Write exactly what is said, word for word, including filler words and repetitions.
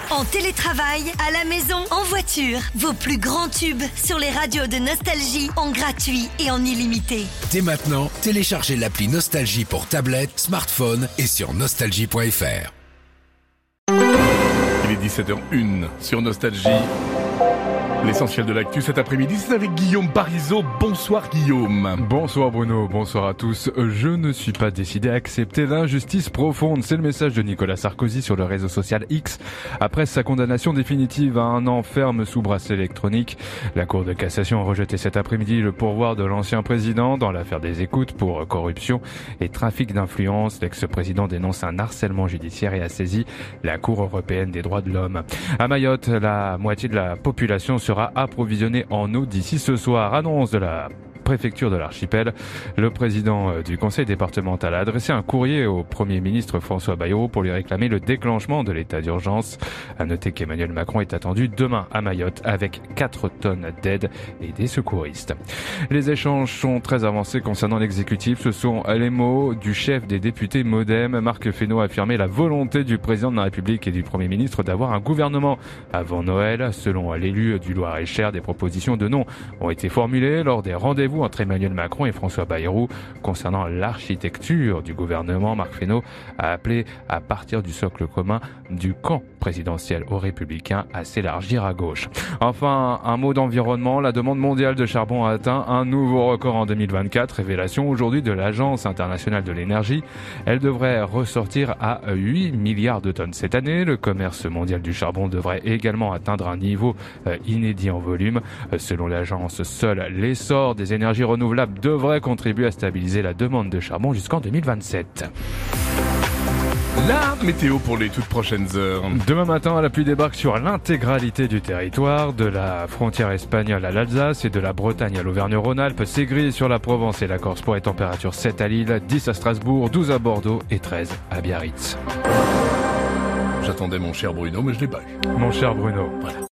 En télétravail, à la maison, en voiture. Vos plus grands tubes sur les radios de Nostalgie en gratuit et en illimité. Dès maintenant, téléchargez l'appli Nostalgie pour tablette, smartphone et sur nostalgie point f r. Il est dix-sept heures une sur Nostalgie. L'essentiel de l'actu cet après-midi, c'est avec Guillaume Parisot. Bonsoir Guillaume. Bonsoir Bruno, bonsoir à tous. Je ne suis pas décidé à accepter l'injustice profonde. C'est le message de Nicolas Sarkozy sur le réseau social X. Après sa condamnation définitive à un an ferme sous bracelet électronique, la Cour de cassation a rejeté cet après-midi le pourvoi de l'ancien président dans l'affaire des écoutes pour corruption et trafic d'influence. L'ex-président dénonce un harcèlement judiciaire et a saisi la Cour européenne des droits de l'homme. À Mayotte, la moitié de la population sera approvisionné en eau d'ici ce soir. Annonce de la préfecture de l'archipel. Le président du conseil départemental a adressé un courrier au Premier ministre François Bayrou pour lui réclamer le déclenchement de l'état d'urgence. À noter qu'Emmanuel Macron est attendu demain à Mayotte avec quatre tonnes d'aide et des secouristes. Les échanges sont très avancés concernant l'exécutif. Ce sont les mots du chef des députés Modem. Marc Fesneau a affirmé la volonté du président de la République et du Premier ministre d'avoir un gouvernement avant Noël. Selon l'élu du Loir-et-Cher, des propositions de nom ont été formulées lors des rendez-vous entre Emmanuel Macron et François Bayrou. Concernant l'architecture du gouvernement, Marc Fesneau a appelé à partir du socle commun du camp présidentiel aux Républicains à s'élargir à gauche. Enfin, un mot d'environnement. La demande mondiale de charbon a atteint un nouveau record en deux mille vingt-quatre. Révélation aujourd'hui de l'Agence internationale de l'énergie. Elle devrait ressortir à huit milliards de tonnes cette année. Le commerce mondial du charbon devrait également atteindre un niveau inédit en volume. Selon l'agence, seul l'essor des énergies renouvelables devrait contribuer à stabiliser la demande de charbon jusqu'en deux mille vingt-sept. La météo pour les toutes prochaines heures. Demain matin, la pluie débarque sur l'intégralité du territoire, de la frontière espagnole à l'Alsace et de la Bretagne à l'Auvergne-Rhône-Alpes. C'est gris sur la Provence et la Corse pour les températures sept à Lille, dix à Strasbourg, douze à Bordeaux et treize à Biarritz. J'attendais mon cher Bruno, mais je l'ai pas eu. Mon cher Bruno. Voilà.